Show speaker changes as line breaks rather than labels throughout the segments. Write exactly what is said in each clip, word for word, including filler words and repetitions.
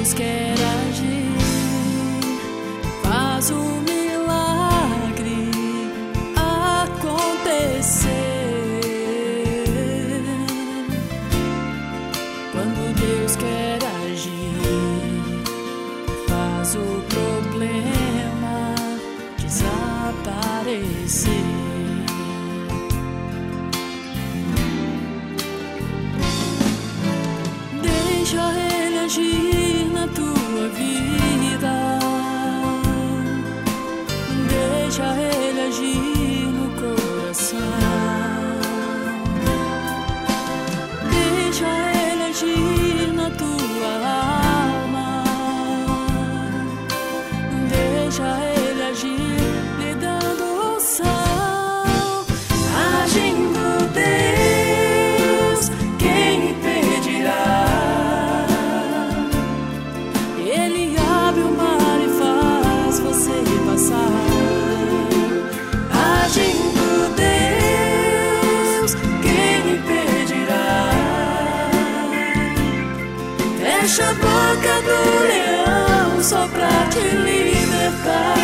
Deus quer agir, faz um milagre acontecer. Quando Deus quer agir, faz o problema desaparecer. Deixa Ele agir na tua vida, deixa Ele agir no coração, deixa Ele agir na tua alma, deixa Ele agir lhe dando unção. Agindo Deus, quem impedirá? Ele abre o mar e faz você passar. Agindo Deus, quem impedirá? Fecha a boca do leão só pra te libertar.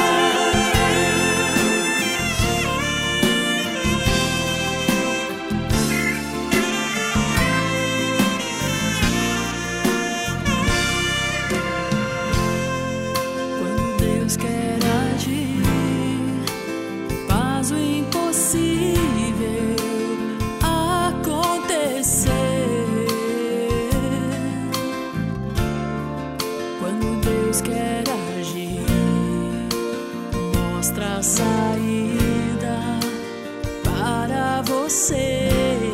Quando Deus quer agir, faz o impossível acontecer. Quando Deus quer agir, mostra a saída para você.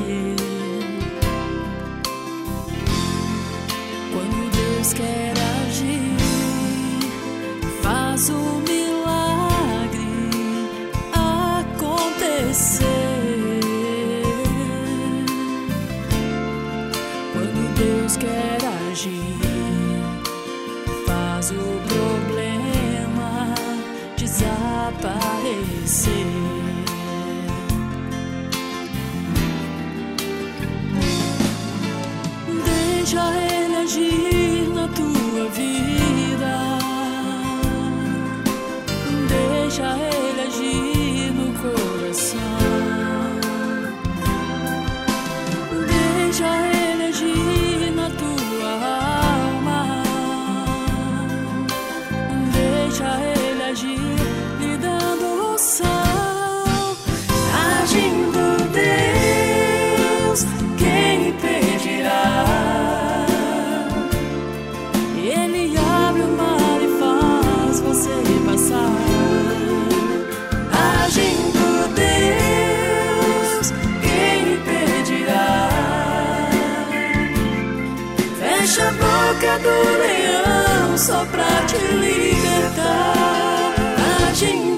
Quando Deus quer agir, faz um milagre acontecer. Quando Deus quer agir, faz o problema desaparecer. Deixa Ele agir na tua vida, deixa Ele agir no coração, deixa Ele agir na tua alma, deixa Ele agir lhe dando unção. Agindo Deus, quem impedirá? Ele abre o mar e faz você passar. Agindo Deus, quem impedirá? Fecha a boca do leão só pra te libertar. Agindo